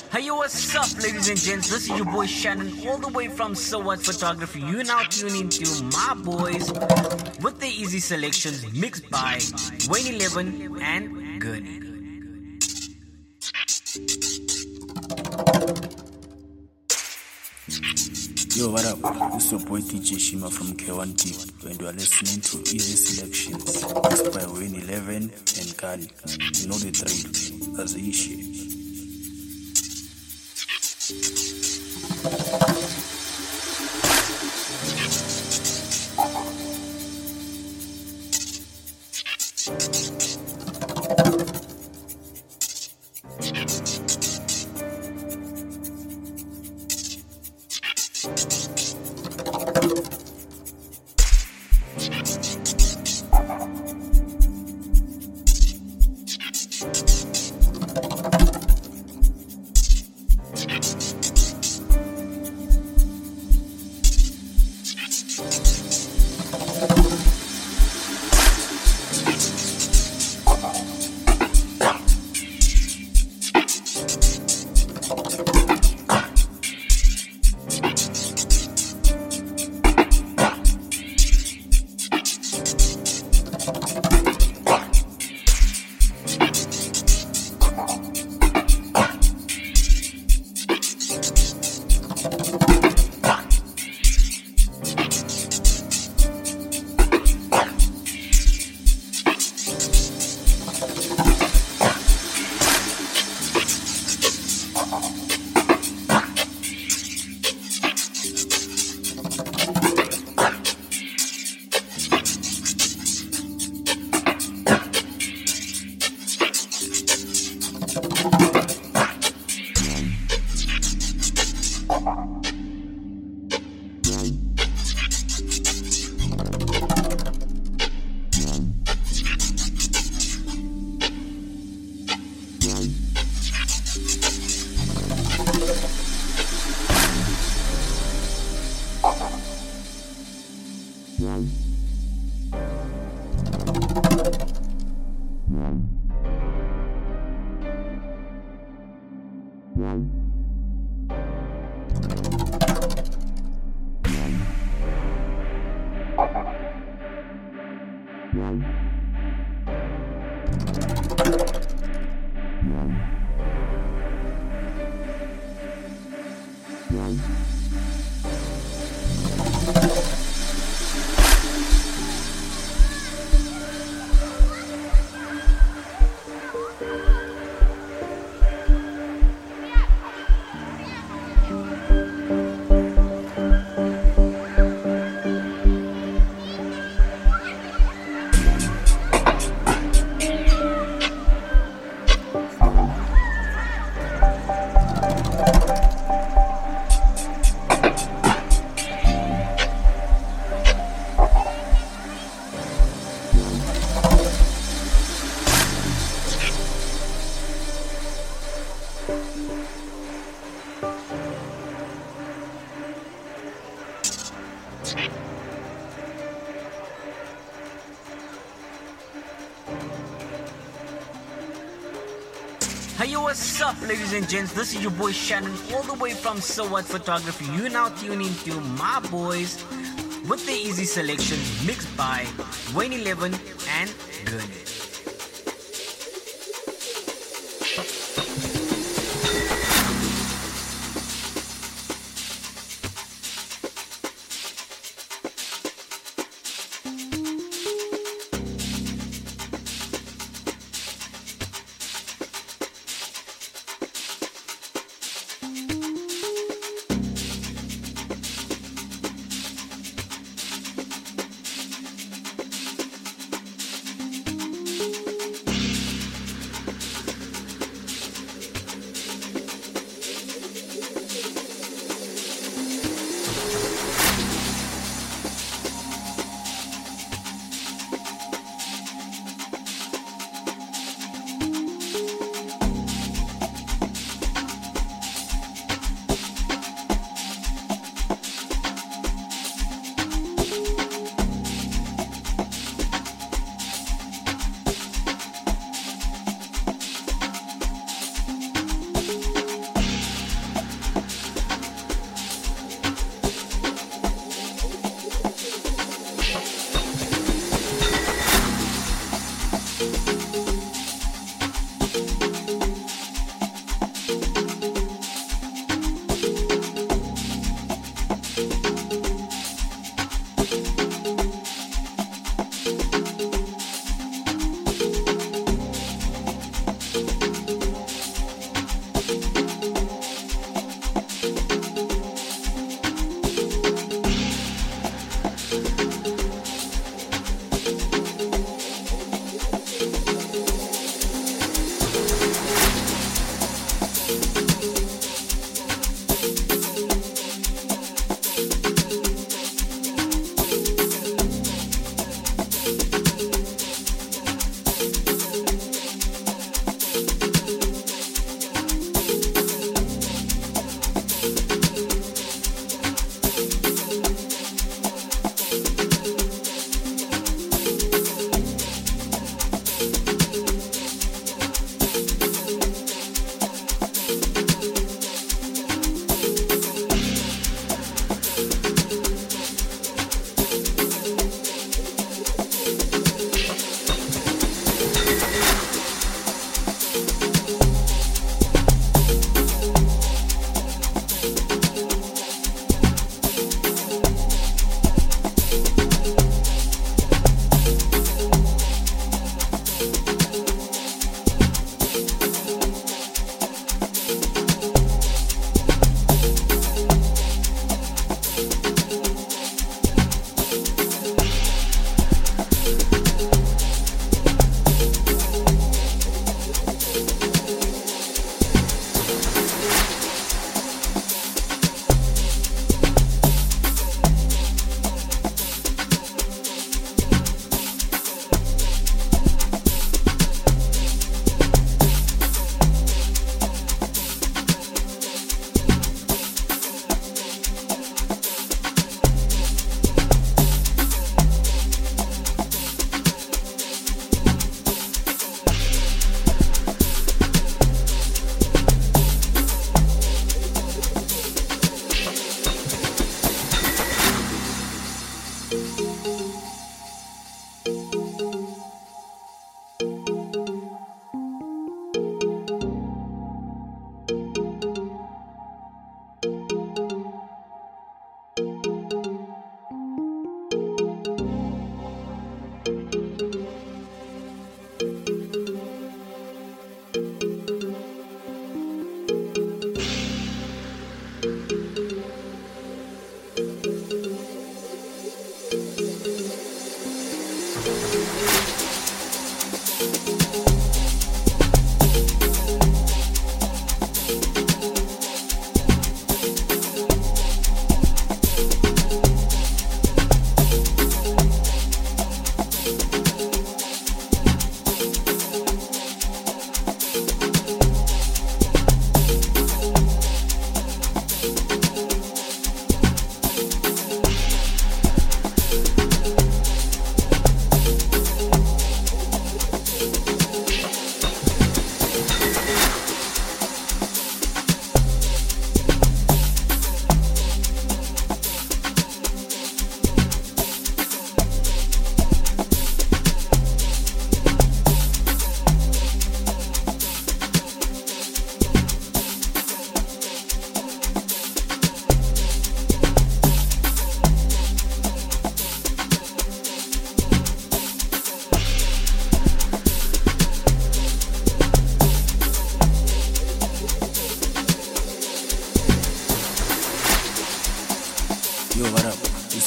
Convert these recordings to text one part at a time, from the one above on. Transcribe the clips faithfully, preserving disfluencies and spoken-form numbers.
Hey yo, what's up, ladies and gents? This is your boy Shannon, all the way from So What Photography. You now tune into my boys with the easy selections mixed by Wayne eleven and Gurney. Yo, what up? This is your boy D J Shima from K one D, and you are listening to Easy Selections mixed by Wayne eleven and Gurney. You know the drill. That's the issue. Hey yo, what's up, ladies and gents? This is your boy Shannon, all the way from So What Photography. You now tune into my boys with the easy selections mixed by Wayne eleven and Gurney.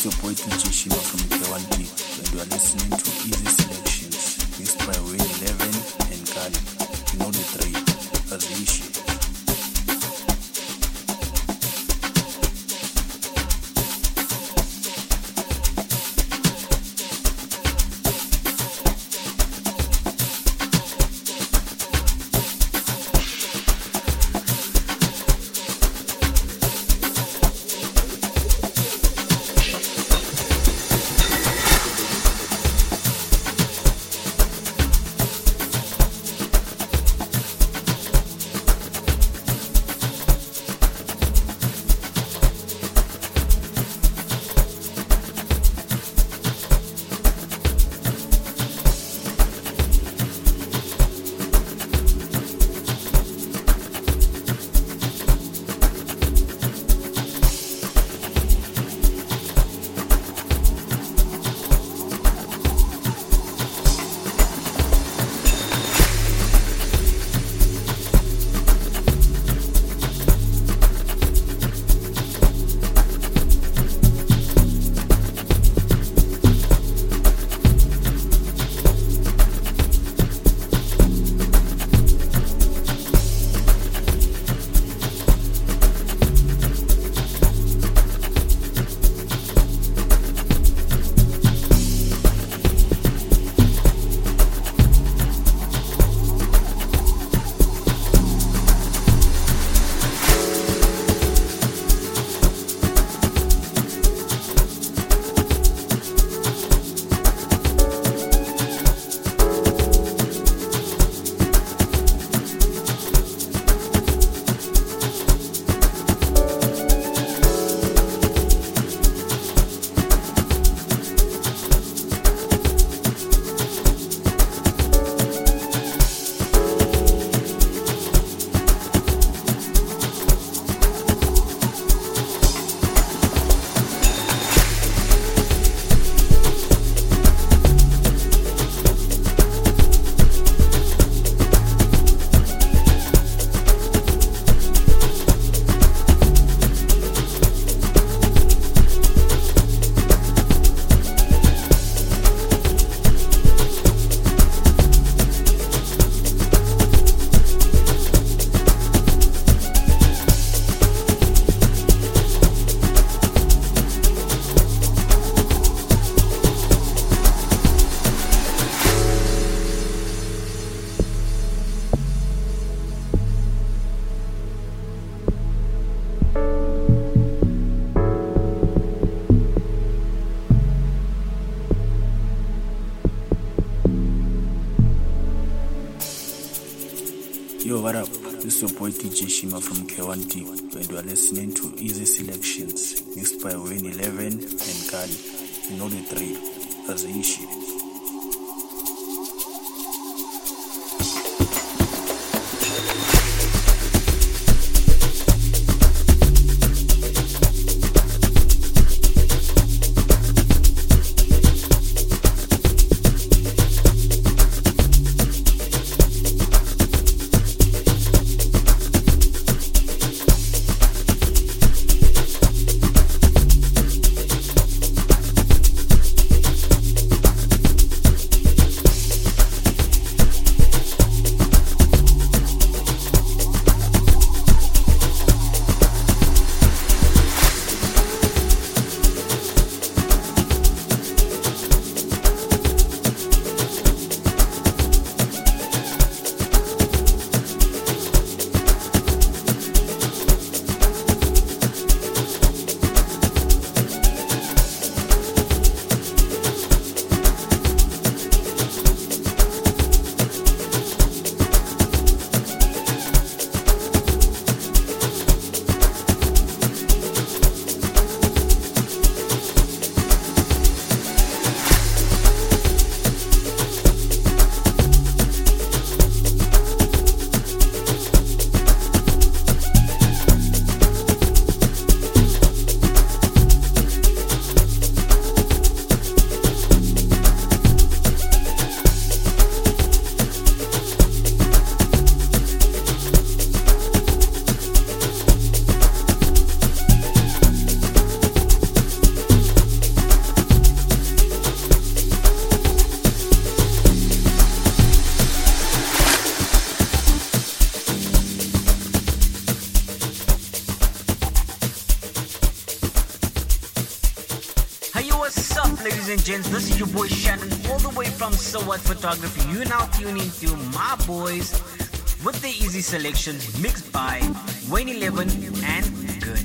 It's your boy D J Shima from K one Deep, and you are listening to Easy Selections, mixed by Wayne eleven and Kali. You know the three, Azishi. Yo, what up? This is your boy D J Shima from K one Deep, and you are listening to Easy Selections, mixed by Wayne eleven and Kali. You know the three, Azishi. ladies and gents? This is your boy Shannon, all the way from So What Photography. You now tune into my boys with the easy selections mixed by Wayne eleven and Good.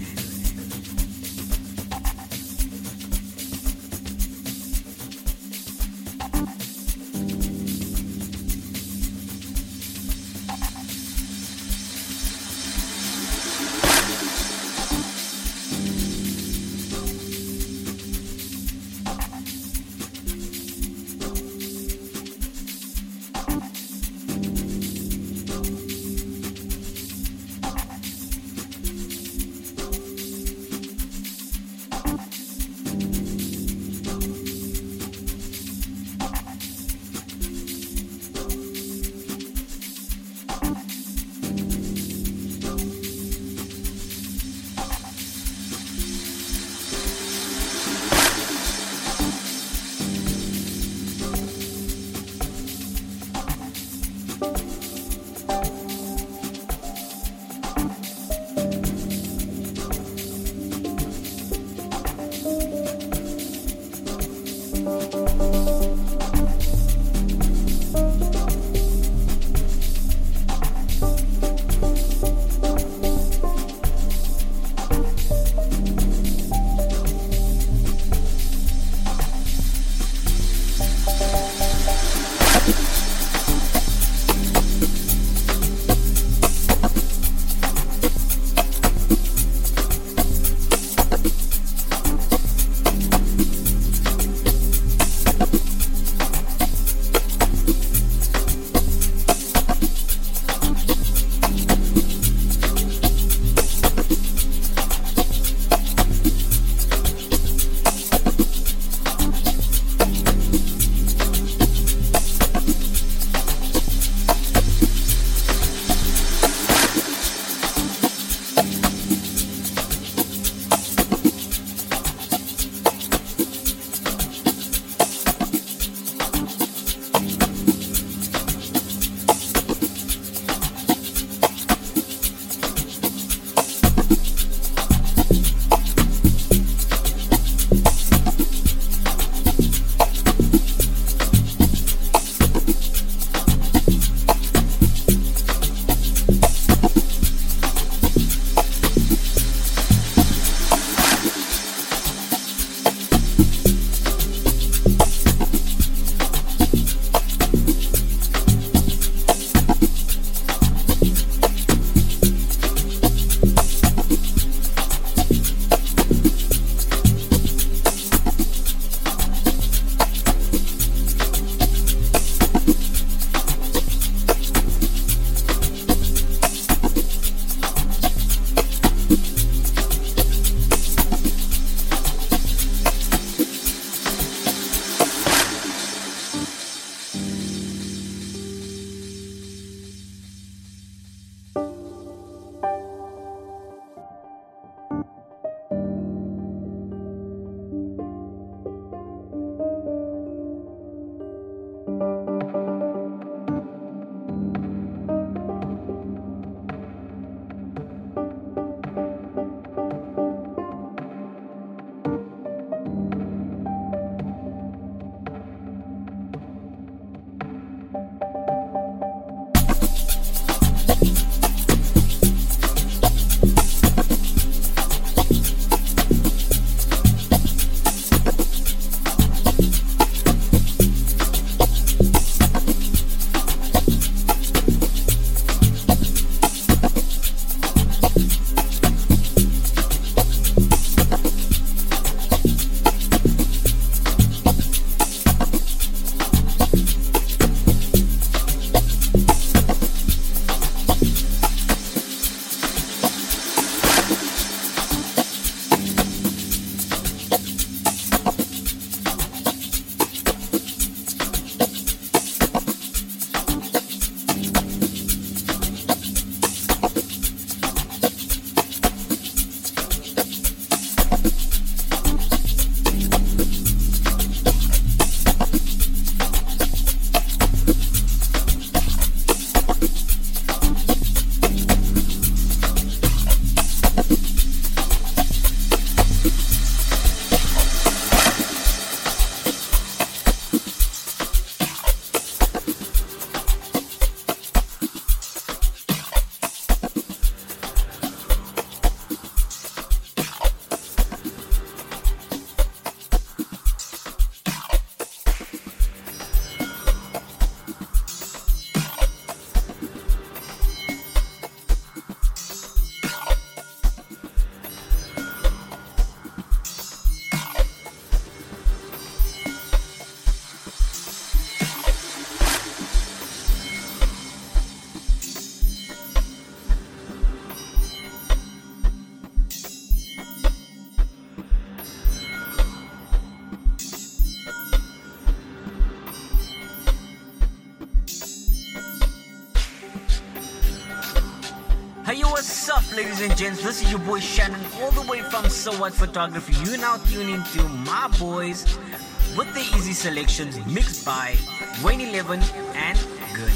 ladies and gents? This is your boy Shannon, all the way from So What Photography. You now tune into my boys with the easy selections mixed by Wayne eleven and Good.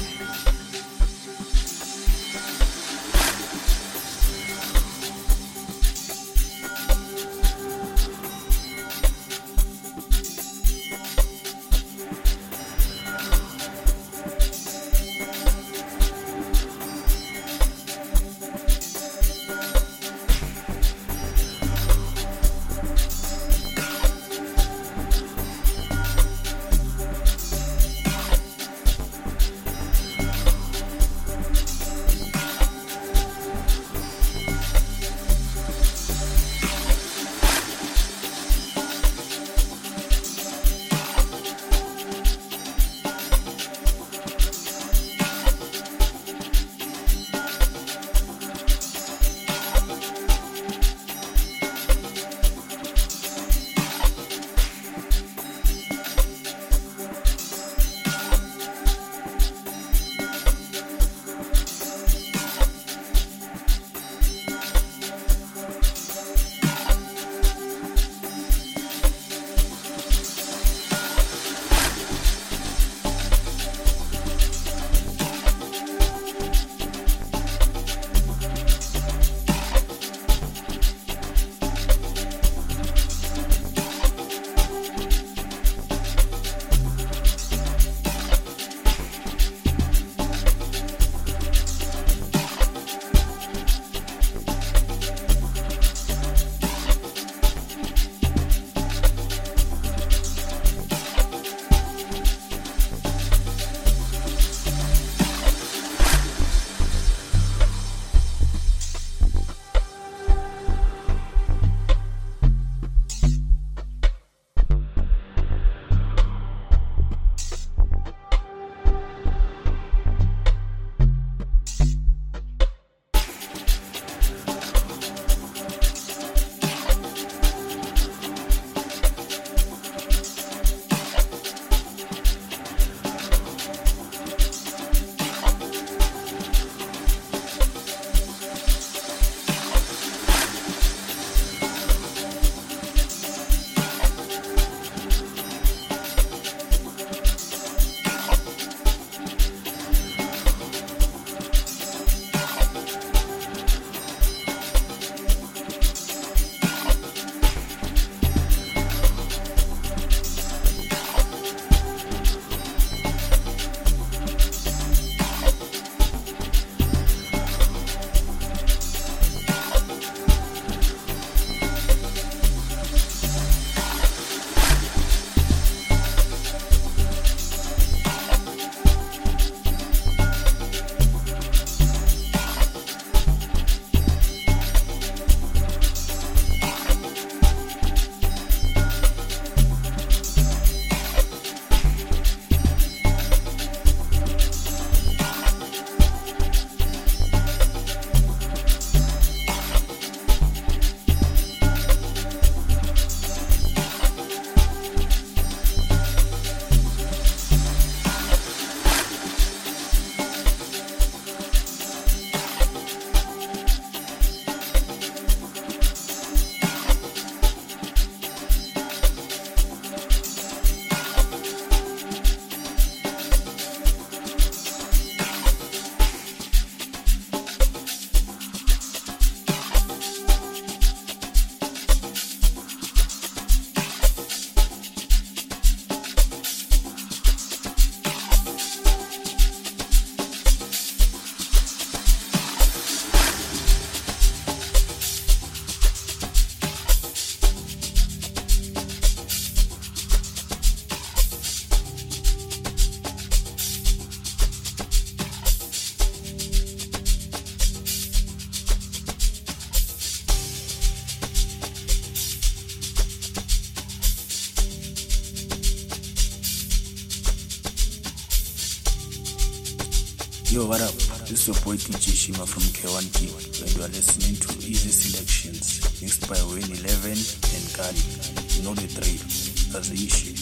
Yo, what up? This is your boy D J Shima from K one T, and you are listening to Easy Selections, mixed by Wayne eleven and Kali. You know the drill. That's the issue.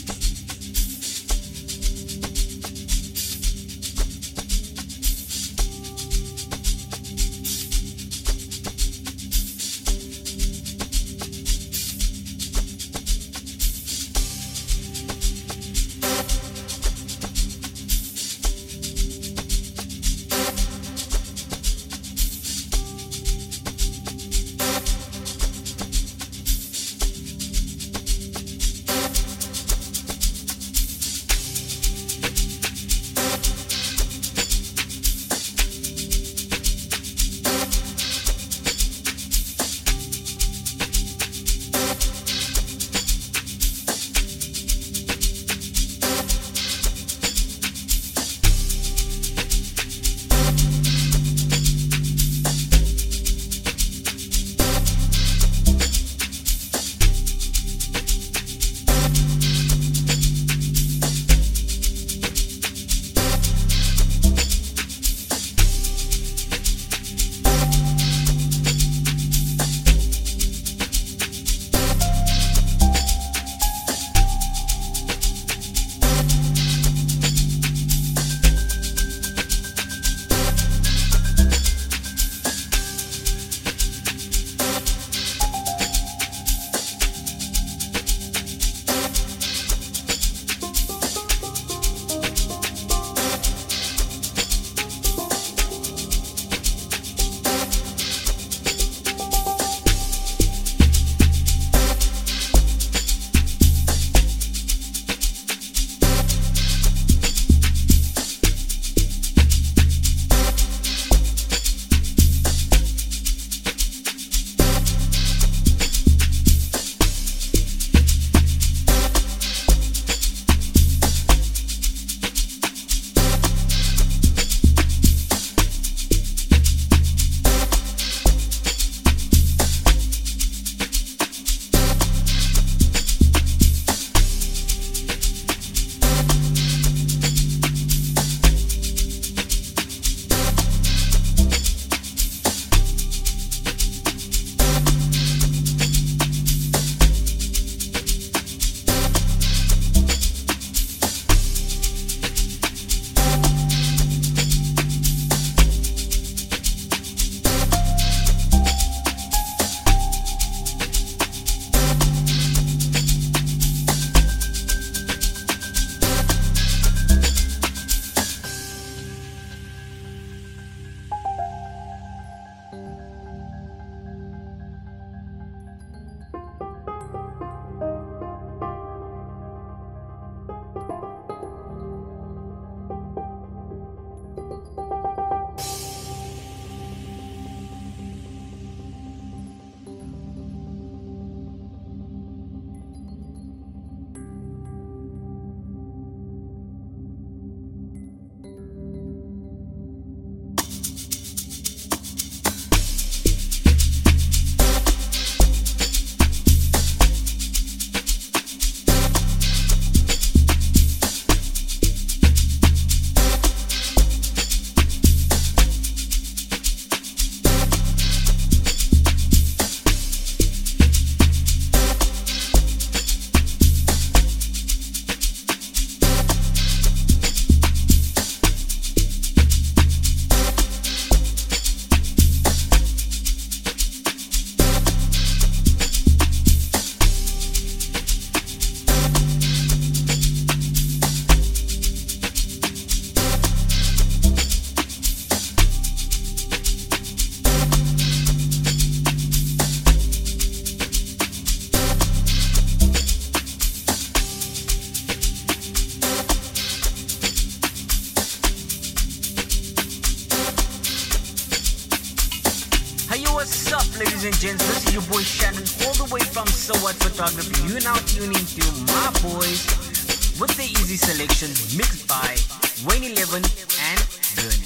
and gents, this is your boy Shannon, all the way from So What Photography. You now tune into my boys with the easy selections mixed by Wayne eleven and Gurney.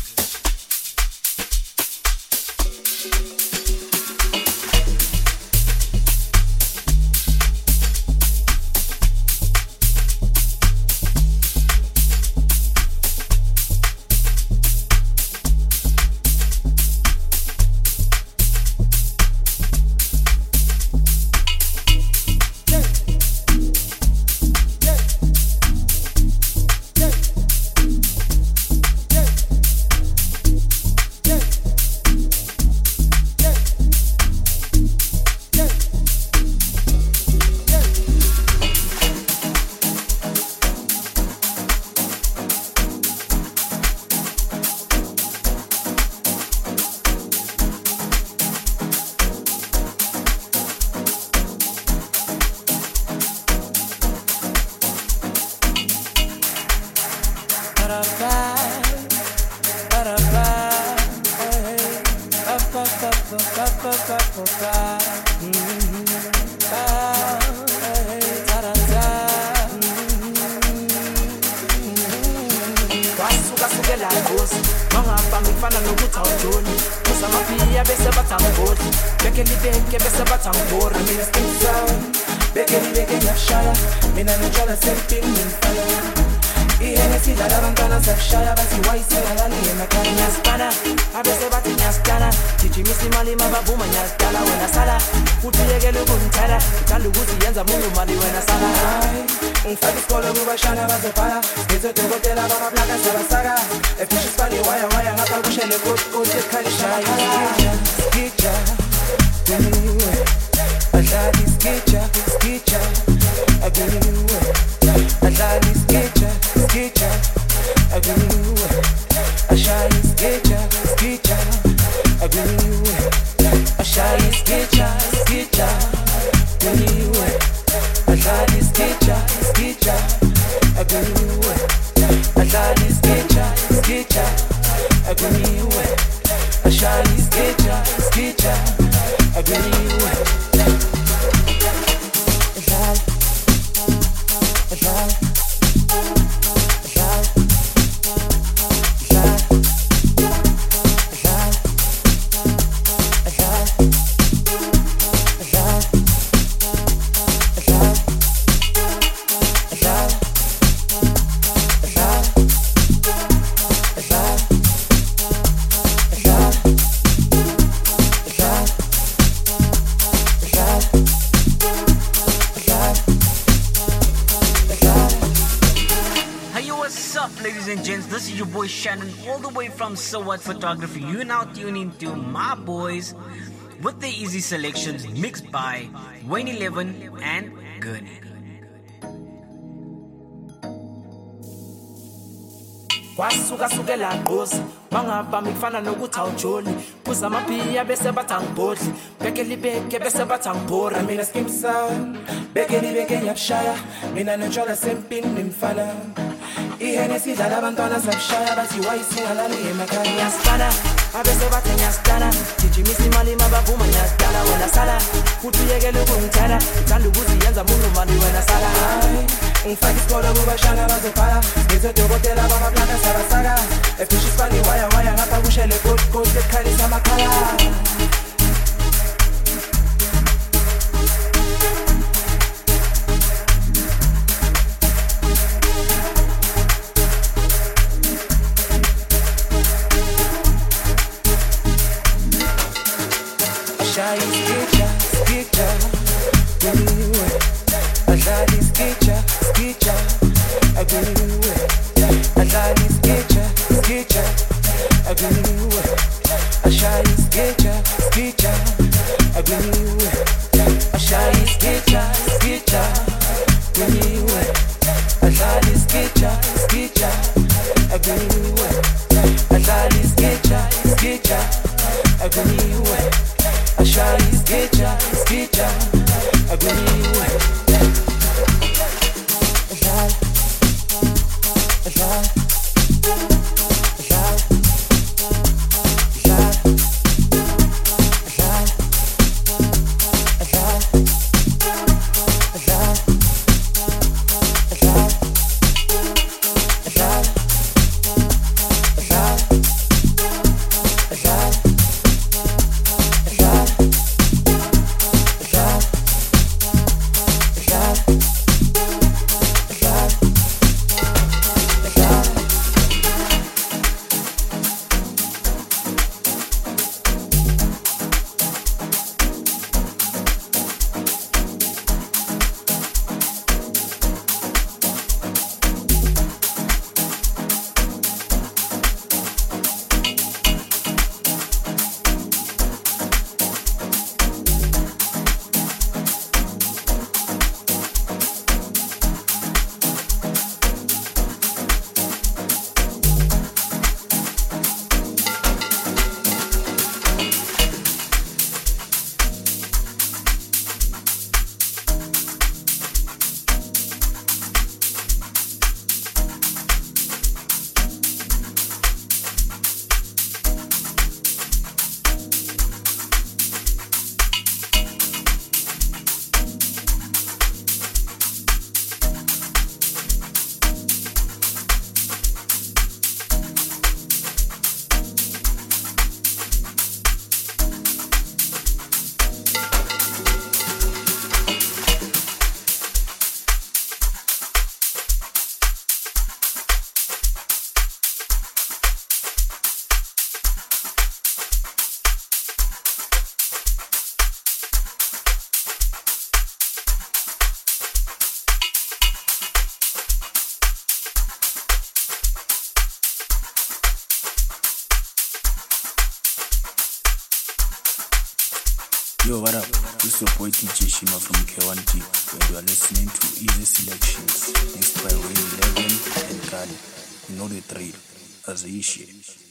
So What Photography. You now tune into my boys with the easy selections mixed by Wayne eleven and Gurney. Kwasuka sukela ngozi mangaba mikufana nokuthi awujoli kuza amaphiya bese bathi angibhodli beke libeke bese bathi angibhori mina skimsa beke libeke ngiyakushaya mina nentshwala sempini nimfana ihenesi idlala abantwana zakushaya bathi wayisingalali emakhaya ngiyasitana abese bathi ngiyasitana gijimisa imali mabavuma ngiyasitana wena sala futhi uyekele ukungithanda ngithanda ukuziyenza muntu mali wena sala ngifaka isikolo kubashana bazobhala ngizodokotela bamaplaka sabasaka efisha isibani waya waya ngapha kushele kodkode ekhalisa amakhaya Yo, what up? This is your boy D J Shima from K one T, and you are listening to Easy Selections, mixed by Wayne eleven and Kali. You know the drill. As a issue.